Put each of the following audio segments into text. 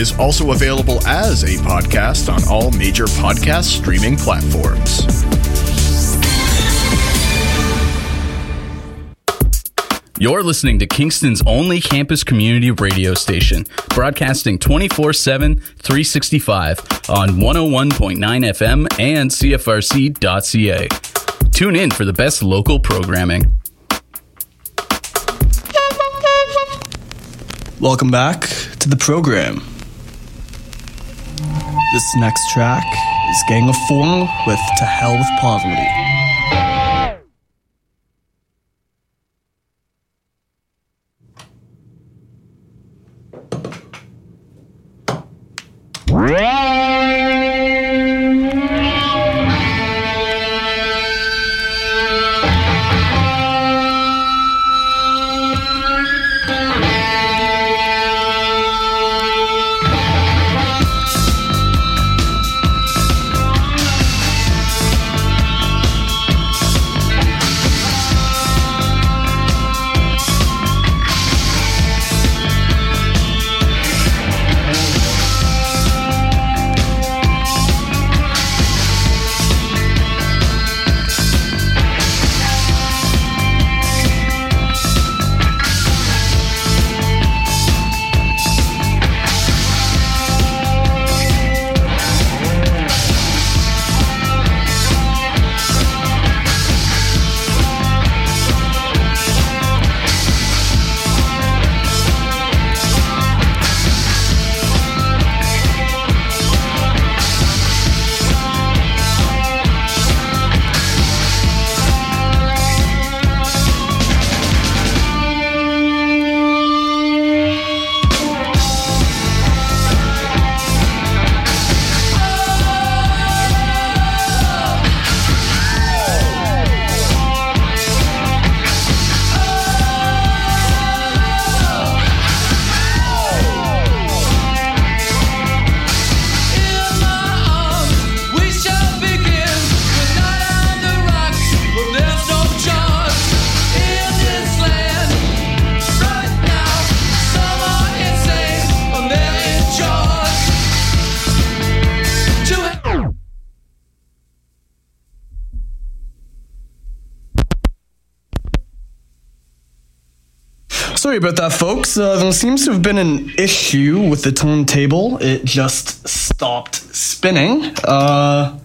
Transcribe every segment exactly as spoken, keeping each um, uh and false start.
is also available as a podcast on all major podcast streaming platforms. You're listening to Kingston's only campus community radio station, broadcasting twenty-four seven, three sixty-five on one oh one point nine F M and C F R C dot C A. Tune in for the best local programming. Welcome back to the program. This next track is Gang of Four with To Hell with Poverty. Sorry about that, folks. Uh, there seems to have been an issue with the turntable. It just stopped spinning. Uh,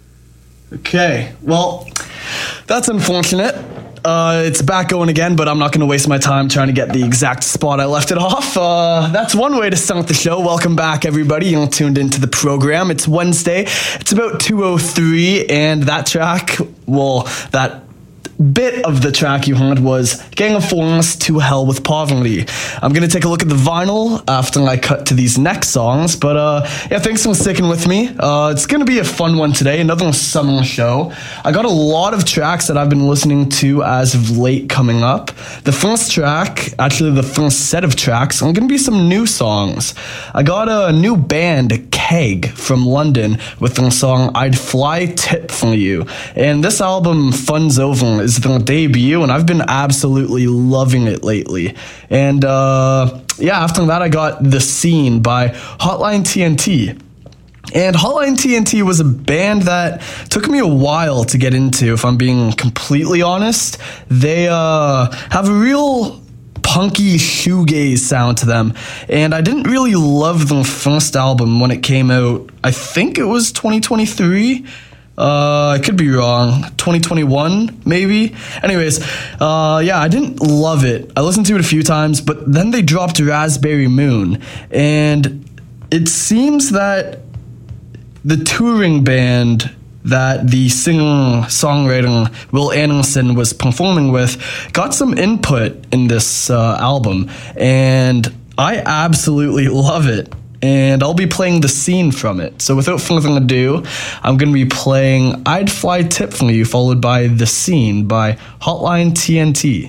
okay, well, that's unfortunate. Uh, it's back going again, but I'm not going to waste my time trying to get the exact spot I left it off. Uh, that's one way to start the show. Welcome back, everybody. You're tuned into the program. It's Wednesday. It's about two oh three, and that track, well, that bit of the track you heard was Gang of Four, To Hell with Poverty. I'm going to take a look at the vinyl after I cut to these next songs, but uh, yeah, thanks for sticking with me. Uh, it's going to be a fun one today, another summer show. I got a lot of tracks that I've been listening to as of late coming up. The first track, actually the first set of tracks, are going to be some new songs. I got a new band, Keg, from London, with their song I'd Fly Tip For You, and this album, Fun's Over, is their debut, and I've been absolutely loving it lately. And uh, yeah, after that I got The Scene by Hotline T N T. And Hotline T N T was a band that took me a while to get into, if I'm being completely honest. They uh, have a real punky shoegaze sound to them, and I didn't really love their first album when it came out. I think it was twenty twenty-three. Uh, I could be wrong. twenty twenty-one, maybe? Anyways, uh, yeah, I didn't love it. I listened to it a few times, but then they dropped Raspberry Moon, and it seems that the touring band that the singer-songwriter Will Anderson was performing with got some input in this uh, album, and I absolutely love it. And I'll be playing The Scene from it. So without further ado, I'm going to be playing I'd Fly Tip For You, followed by The Scene by Hotline T N T.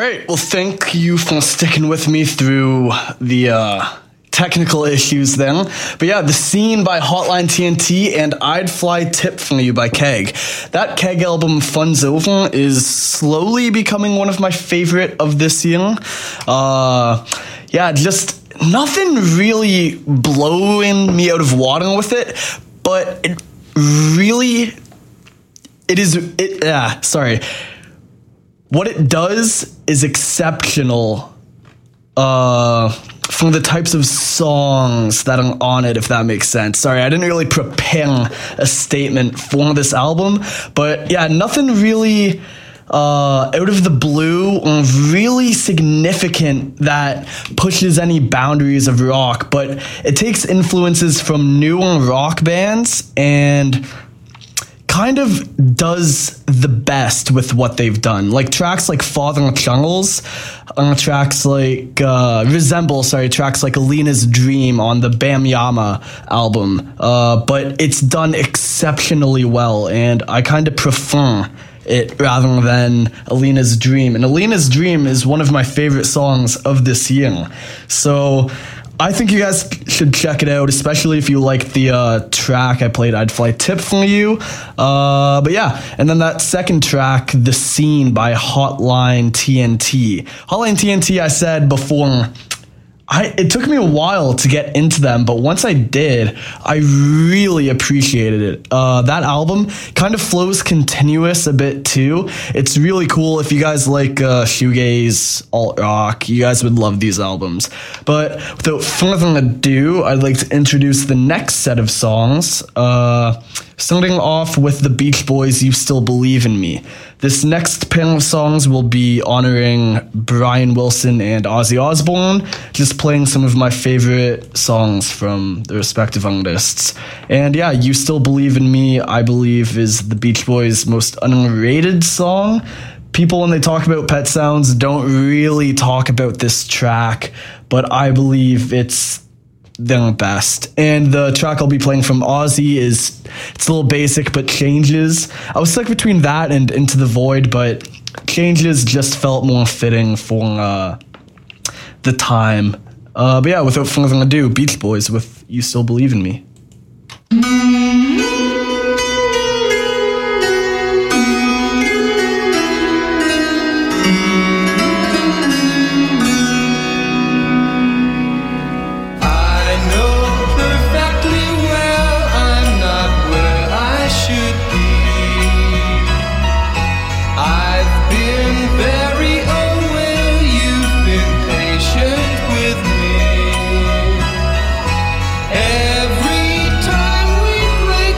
right. Well, thank you for sticking with me through the uh, technical issues then. But yeah, The Scene by Hotline T N T and I'd Fly Tip For You by Keg. That Keg album, Fun's Over, is slowly becoming one of my favorite of this year. Uh, yeah, just nothing really blowing me out of water with it, but it really, it is, it, yeah, sorry. What it does is exceptional uh, from the types of songs that are on it, if that makes sense. Sorry, I didn't really prepare a statement for this album, but yeah, nothing really uh, out of the blue or really significant that pushes any boundaries of rock, but it takes influences from newer rock bands and kind of does the best with what they've done. Like tracks like Father of Chungles, uh, tracks like uh, Resemble, sorry, tracks like Alina's Dream on the Bam Yama album. Uh, but it's done exceptionally well, and I kind of prefer it rather than Alina's Dream. And Alina's Dream is one of my favorite songs of this year. So I think you guys should check it out, especially if you like the uh, track I played, I'd Fly Tip For You. Uh, but yeah, and then that second track, The Scene by Hotline T N T. Hotline T N T, I said before, I, it took me a while to get into them, but once I did, I really appreciated it. Uh, that album kind of flows continuous a bit too. It's really cool. If you guys like uh, shoegaze, alt rock, you guys would love these albums. But without further ado, I'd like to introduce the next set of songs. Uh, starting off with the Beach Boys' You Still Believe in Me. This next pair of songs will be honoring Brian Wilson and Ozzy Osbourne, just playing some of my favorite songs from the respective artists. And yeah, You Still Believe in Me, I believe, is the Beach Boys' most underrated song. People, when they talk about Pet Sounds, don't really talk about this track, but I believe it's their best. And the track I'll be playing from Ozzy is, it's a little basic, but Changes. I was stuck between that and Into the Void, but Changes just felt more fitting for uh, the time. Uh, but yeah, without further ado, Beach Boys with You Still Believe in Me. Every time we break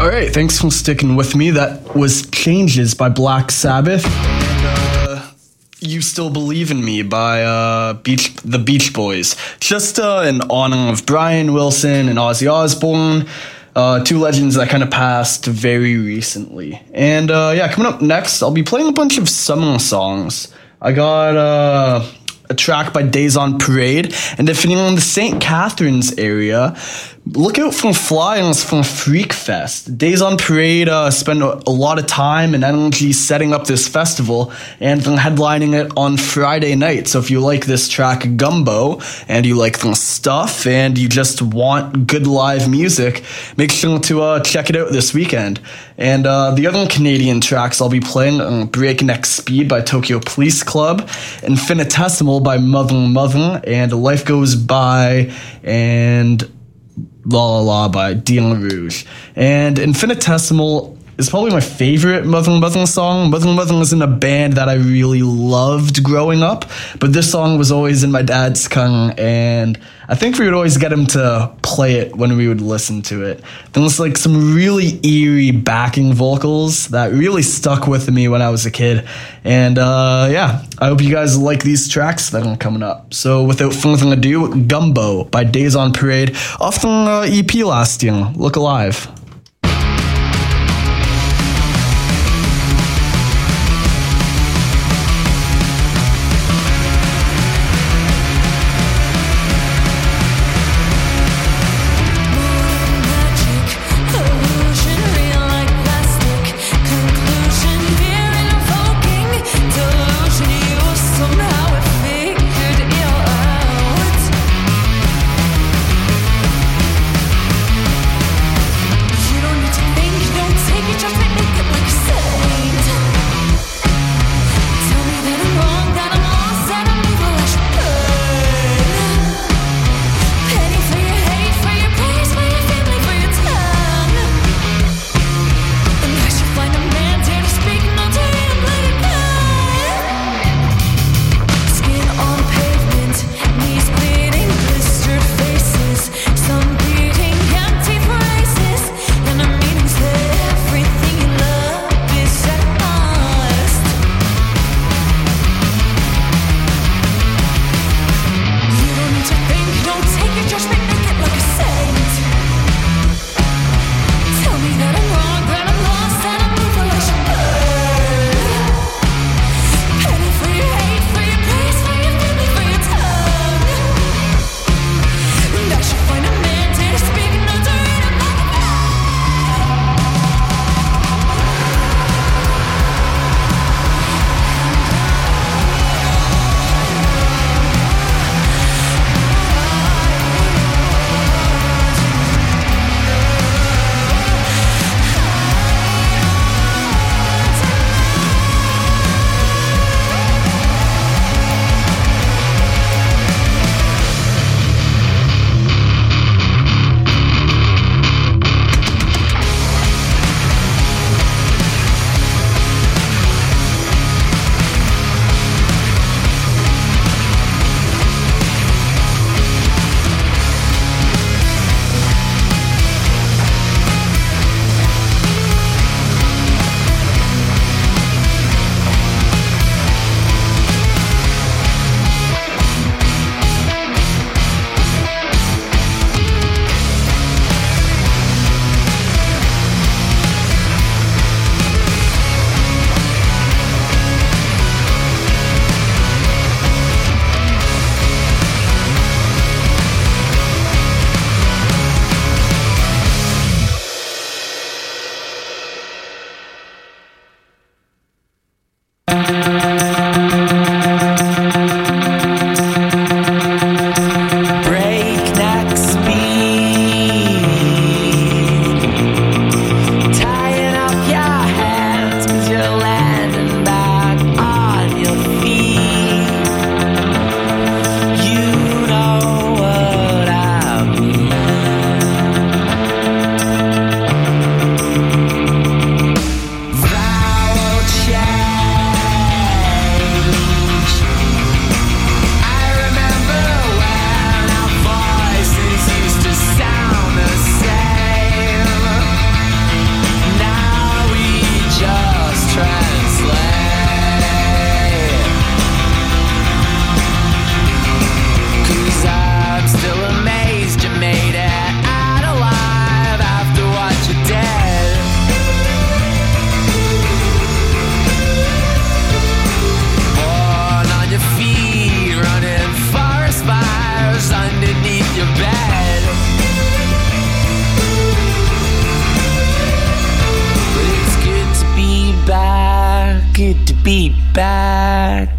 All right, thanks for sticking with me. That was Changes by Black Sabbath. And, uh, You Still Believe in Me by uh, Beach, the Beach Boys. Just uh, in honor of Brian Wilson and Ozzy Osbourne, uh, two legends that kind of passed very recently. And uh, yeah, coming up next, I'll be playing a bunch of summer songs. I got uh, a track by Days on Parade, and if you're in the Saint Catharines area, look out for flyers from Freak Fest. Days on Parade uh, spend a, a lot of time and energy setting up this festival and then headlining it on Friday night. So if you like this track Gumbo and you like the stuff and you just want good live music, make sure to uh, check it out this weekend. And uh, the other Canadian tracks I'll be playing are Breakneck Speed by Tokyo Police Club, Infinitesimal by Mother Mother, and Life Goes By and La La La by Dean LaRouge. And Infinitesimal is probably my favorite Mother Mother song. Mother Mother was in a band that I really loved growing up, but this song was always in my dad's car, and I think we would always get him to play it when we would listen to it. There was like some really eerie backing vocals that really stuck with me when I was a kid. And uh, yeah, I hope you guys like these tracks that are coming up. So without further ado, Gumbo by Days on Parade, off the uh, E P last year, Look Alive. Somehow it figured you out.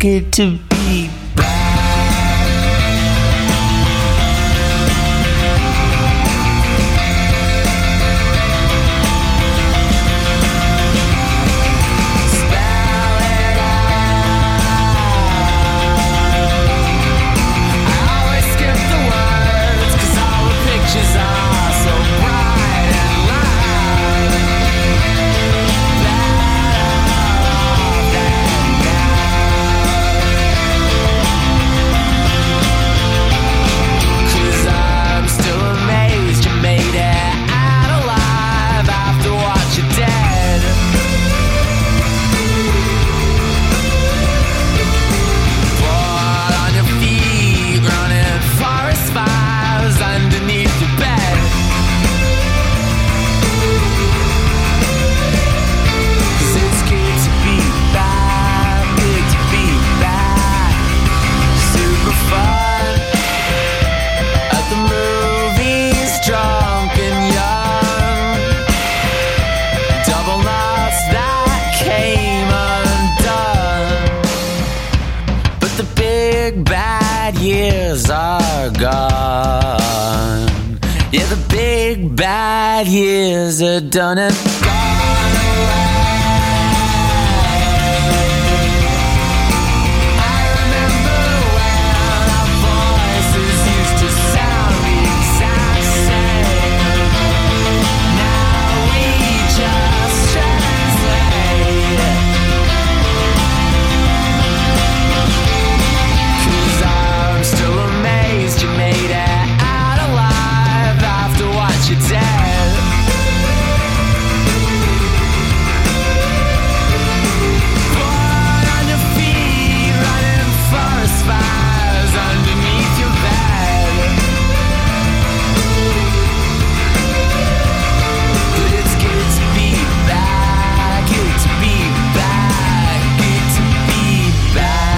good to be back. Years are gone. Yeah, the big bad years are done and gone away. I remember when our voices used to sound the exact same. Now we just translate. Still amazed you made it out alive after what you did. Born on your feet, running forest fires underneath your bed. But it's good to be back, good to be back, good to be back.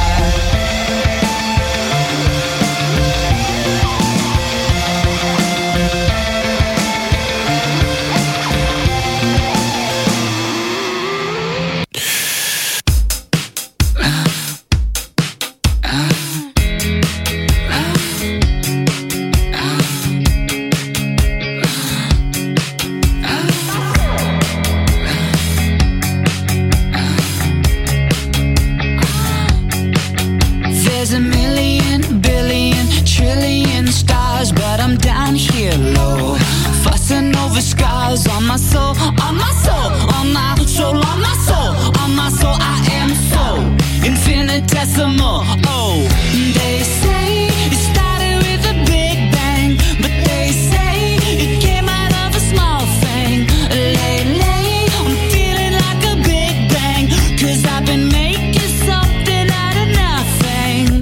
There's a million, billion, trillion stars, but I'm down here low, fussing over scars on my soul, on my soul, on my soul, on my soul, on my soul. I am so infinitesimal. Oh, they say it started with a big bang, but they say it came out of a small thing. Lately, I'm feeling like a big bang, 'cause I've been making something out of nothing.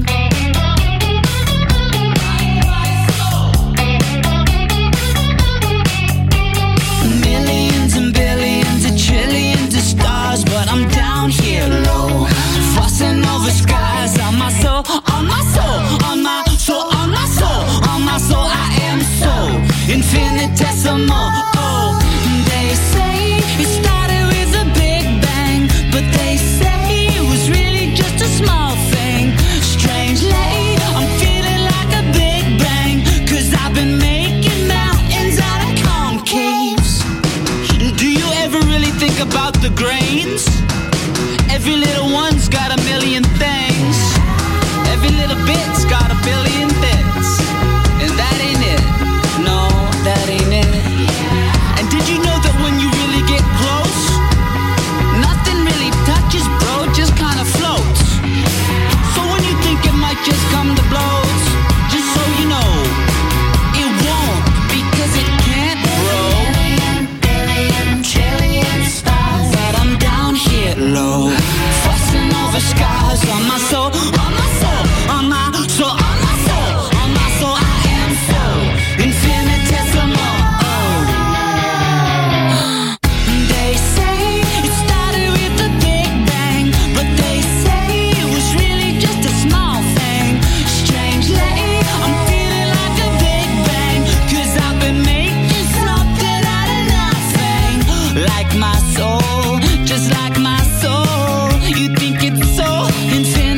Millions and billions and trillions of stars, but I'm down here low, fussing over skies on my soul, on my soul, on my soul, on my soul, on my soul. I am so infinitesimal. Oh, they say it started with a big bang, but they say it was really just a small thing. Strangely, I'm feeling like a big bang, 'cause I've been making mountains out of concaves. Do you ever really think about the grains? Every little one's got a million things. Every little bit's got a billion bits. And that ain't it. No, that ain't it. And did you know that when you really get close, nothing really touches, bro, just kind of floats. So when you think it might just come to blows, just so you know, it won't, because it can't, bro. Trillion stars, but I'm down here low, fussing over scars on my soul, on my soul, on my soul, on my soul, on my soul. I am so infinitesimal. Oh, they say it started with a big bang, but they say it was really just a small thing. Strangely, I'm feeling like a big bang, 'cause I've been making something out of nothing. Like my soul, just like my soul. You think it's so infinite.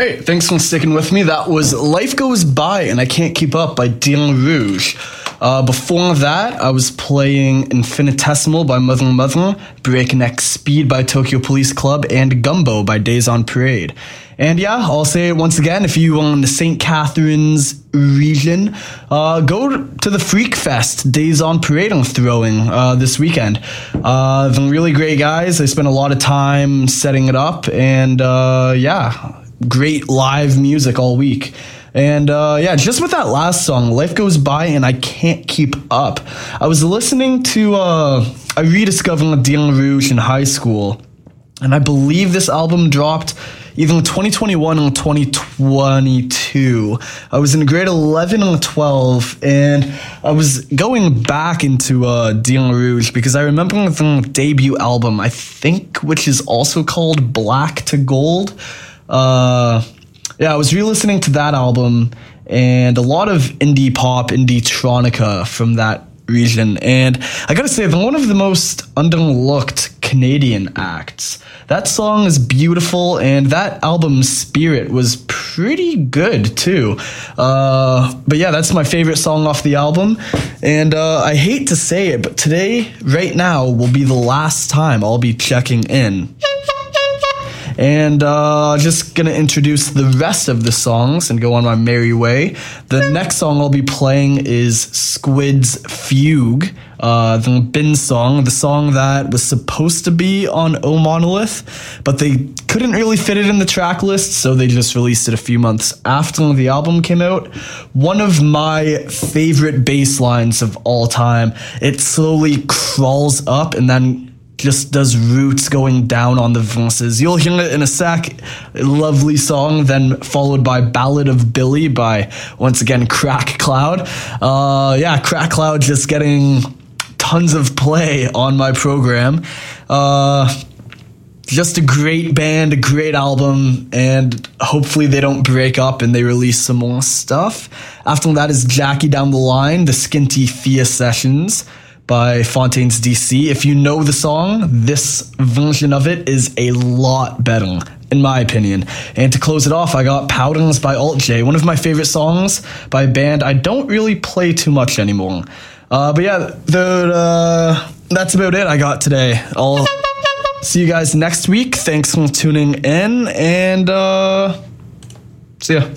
right, thanks for sticking with me. That was Life Goes By and I Can't Keep Up by Dylan Rouge. Uh, before that, I was playing Infinitesimal by Mother Mother, Breakneck Speed by Tokyo Police Club, and Gumbo by Days on Parade. And yeah, I'll say it once again, if you are in the Saint Catharines region, uh, go to the Freak Fest Days on Parade I'm throwing uh, this weekend. Uh, they're really great guys. I spent a lot of time setting it up, and uh, yeah, great live music all week. And uh, yeah, just with that last song, Life Goes By and I Can't Keep Up, I was listening to, uh, I rediscovered Dylan Rouge in high school, and I believe this album dropped either in twenty twenty-one or twenty twenty-two. I was in grade eleven or twelve, and I was going back into uh, Dylan Rouge because I remember the debut album, I think, which is also called Black to Gold. Uh, yeah, I was re-listening to that album and a lot of indie pop, indie tronica from that region. And I gotta say, they're one of the most underlooked Canadian acts. That song is beautiful, and that album's spirit was pretty good too. Uh, but yeah, that's my favorite song off the album. And uh, I hate to say it, but today, right now, will be the last time I'll be checking in. And uh, just gonna introduce the rest of the songs and go on my merry way. The next song I'll be playing is Squid's Fugue, uh, the Bin song, the song that was supposed to be on O Monolith, but they couldn't really fit it in the track list, so they just released it a few months after the album came out. One of my favorite bass lines of all time. It slowly crawls up and then just does roots going down on the verses. You'll hear it in a sec. A lovely song, then followed by Ballad of Billy by, once again, Crack Cloud. Uh, yeah, Crack Cloud just getting tons of play on my program. Uh, just a great band, a great album, and hopefully they don't break up and they release some more stuff. After that is Jackie Down the Line, the Skinty Thea Sessions by Fontaines D C. If you know the song, this version of it is a lot better, in my opinion. And to close it off, I got Powders by Alt J, one of my favorite songs by a band I don't really play too much anymore. Uh, but yeah, the, uh, that's about it I got today. I'll see you guys next week. Thanks for tuning in, and uh, see ya.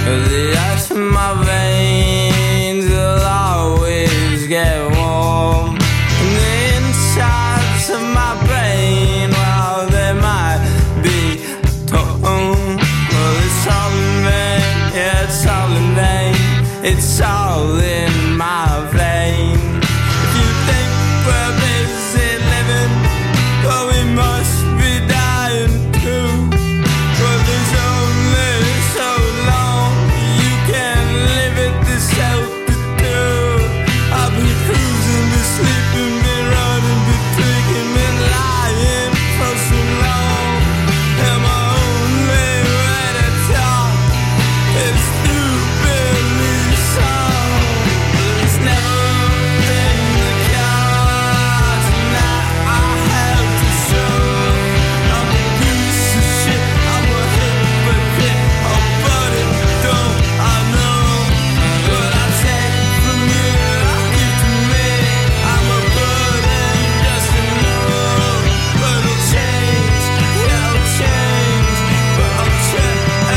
The ice in my veins will always get warm. And the insides of my brain, well, they might be torn. Well, it's all in vain, yeah, it's all in vain. It's all in my vein. If you think we're busy living, well, we must be dying too. Well, there's only so long you can live at this altitude. I've been cruising, been sleeping, been running, been drinking, been lying for so long. And my only way to talk is through Billy's song. There's never been the cards, and now I have to show. I'm a piece of shit, I'm a hypocrite, oh, but it don't I know. What I take from you, I give to me. I'm a burden, just a know. But I'll change, yeah, I'll change, but I'll change.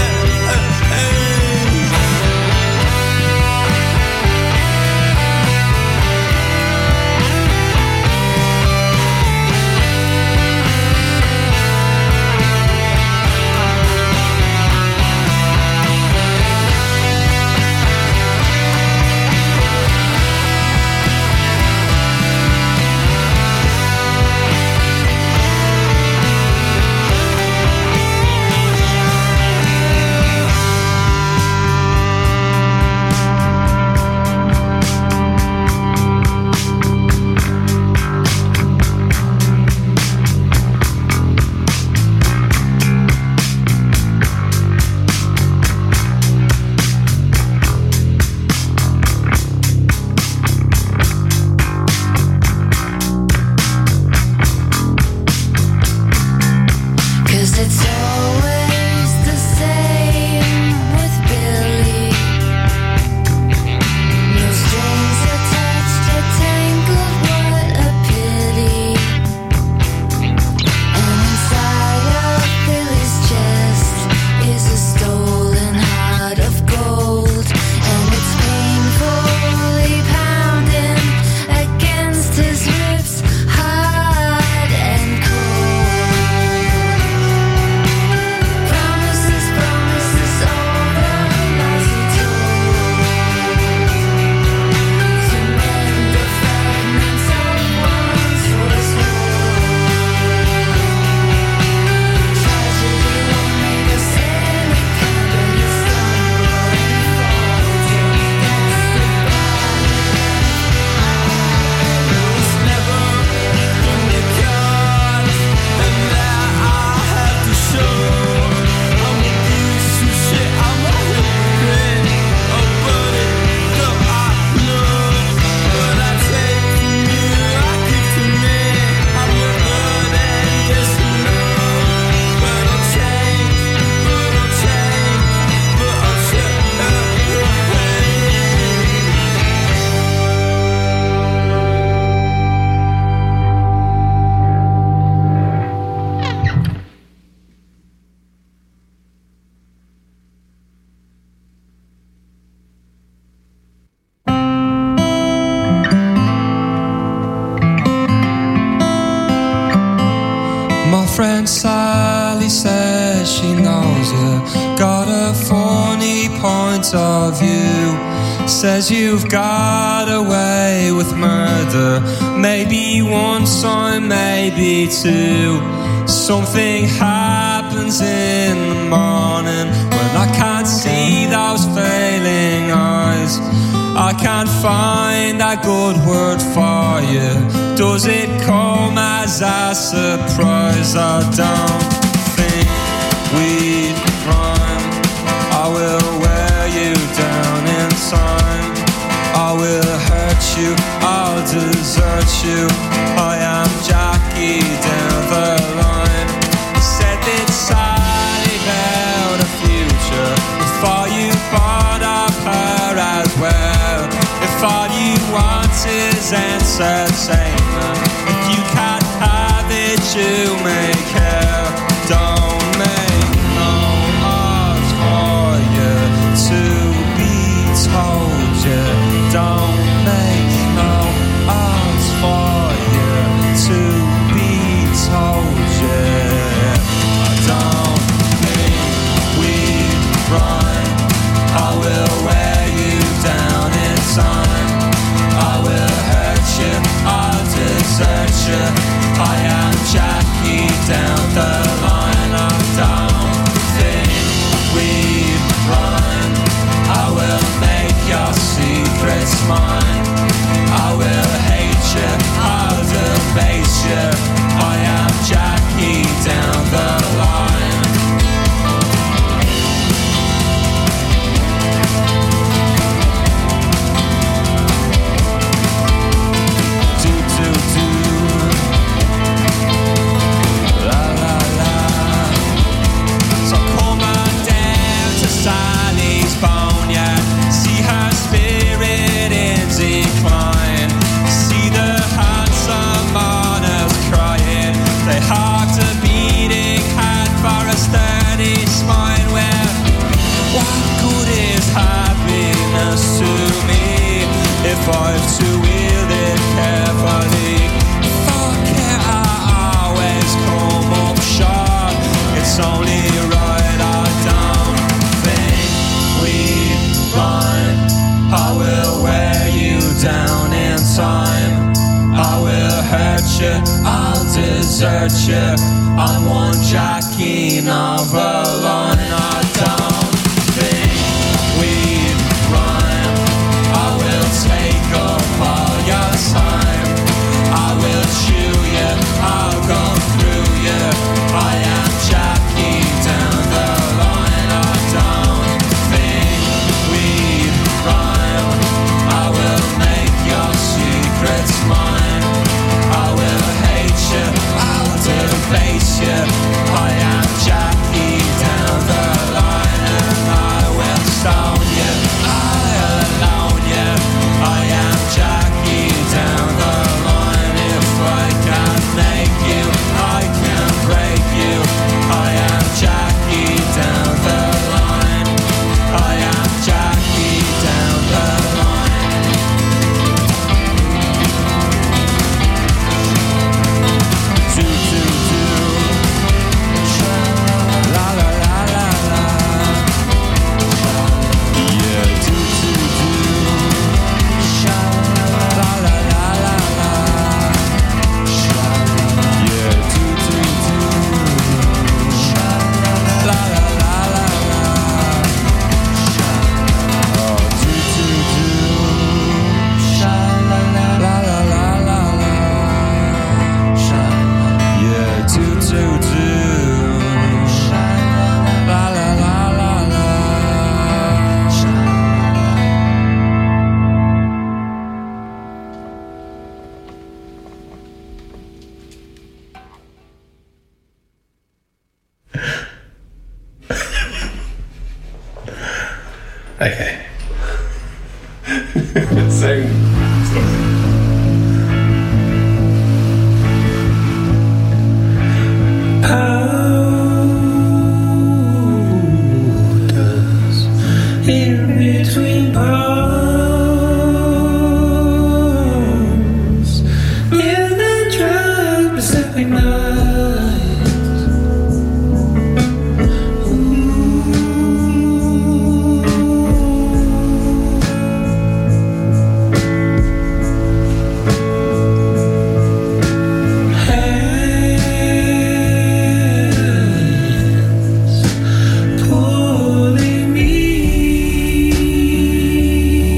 Cause it's always the same with Billy. No strings attached, a tangled, what a pity. And inside of Billy's chest is a stolen heart of gold. And it's painfully pounding against his ribs, hard and cold. Promises, promises, all the lies he told. To mend the fragments of once was whole. Tragedy won't make us any kinder. You stumble and falter. That's the it's never in the cards, and that I have to show. I'm a piece of shit, I'm a hypocrite, oh, but it don't I know. What I take from you, I give to me. I'm a burden, yes you know. But I'll change, but I'll change, but I'll change. My friend Sally says she knows you. Got a funny point of view. Says you've got away with murder. Maybe one time, maybe two. Something happens in the morning when I can't see those failing eyes. I can't find a good word for you. Does it come as a surprise? I don't think we'd rhyme. I will wear you down in time. I will hurt you, I'll desert you. I am Jackie down the line. Said that Sally about a future before you thought of her as well. If all you want is entertainment, if you can't have it, you may care. Don't make no odds for you to happiness to me if I've to wield it carefully. Fuck it, I always come up short. It's only right I don't think we rhyme. I will wear you down in time. I will hurt you, I'll desert you. I'm one jacking of a line. I don't think we rhyme. I will take up all your time. I will chew you, I'll go through you. I am jacking down the line. I don't think we rhyme. I will make your secrets mine. I will hate you, I'll debase you. I am Jackie down the line, and I will stone you, I'll alone you. I am Jackie down the line. If I can make you, I can break you. I am Jackie down the line. I am Jackie down the line. Do, do, do. La, la, la, la, la. Yeah, do, do, do. La, la, la, la, la. Yeah, do, do, do. La, la, la, la, la. Oh, do, do, do. La, la, la, la, la. Yeah, do, do, do. La, la, la, la, la. Okay. Sing. In between palms, in the dry Pacific night, hands pulling me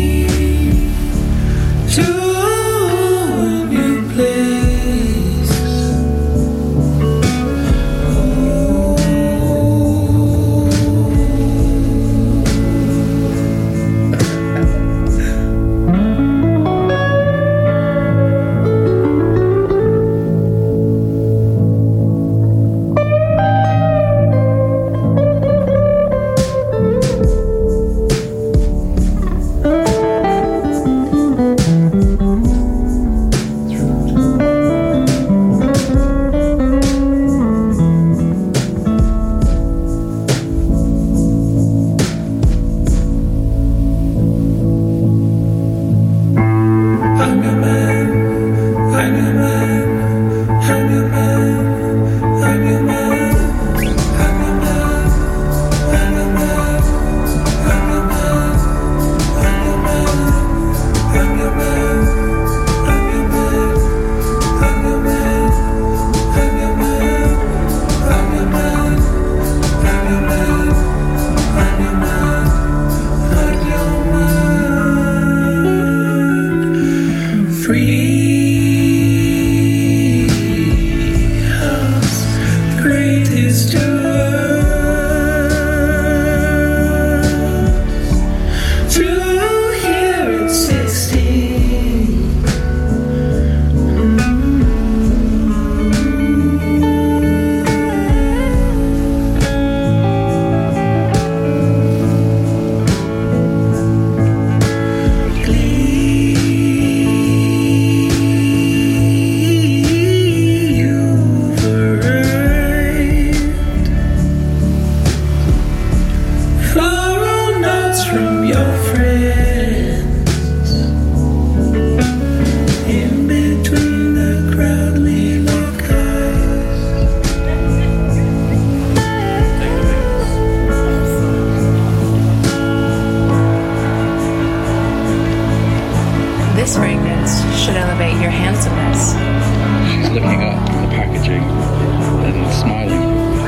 This fragrance should elevate your handsomeness. She's looking up at the packaging and smiling.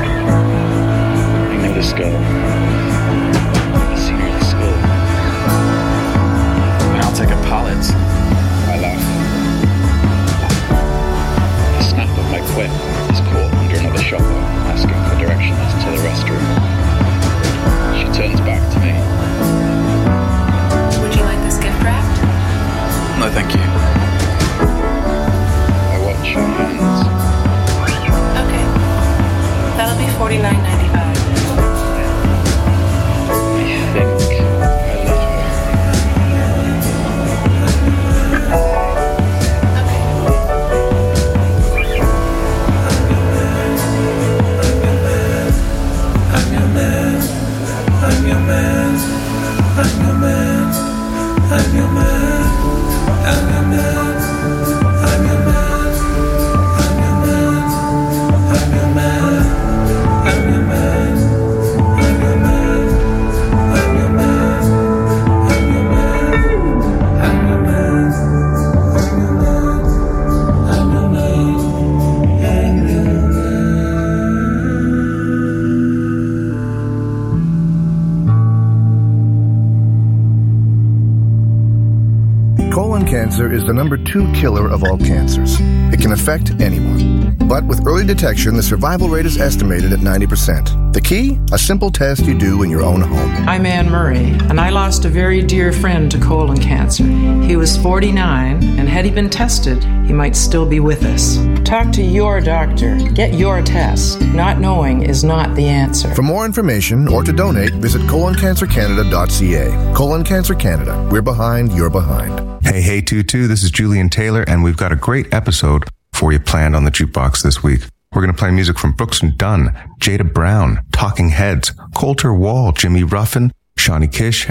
I know this girl. I've seen her at the school. And I'll take a pallet. I laugh. The snap of my whip is caught under another shopper, asking for directions to the restroom. She turns back to me. Would you like this gift wrapped? No, thank you. I watch her hands. Okay. That'll be forty-nine ninety-five. I think I love her. I'm your man. I'm your man. I'm your man. I'm your man. I'm your man. I'm your man. I'm your man. I'm your man. I'm your man. I'm your man. I'm your man. I'm your man. I'm your man. I'm your man. I'm your man. I'm your man. Colon cancer is the number two killer of all cancers. It can affect anyone. But with early detection, the survival rate is estimated at ninety percent. The key? A simple test you do in your own home. I'm Anne Murray, and I lost a very dear friend to colon cancer. He was forty-nine, and had he been tested, he might still be with us. Talk to your doctor. Get your test. Not knowing is not the answer. For more information or to donate, visit colon cancer canada dot c a. Colon Cancer Canada. We're behind, you're behind. Hey, hey, Tutu, this is Julian Taylor, and we've got a great episode for you planned on the Jukebox this week. We're going to play music from Brooks and Dunn, Jada Brown, Talking Heads, Coulter Wall, Jimmy Ruffin, Shawnee Kish,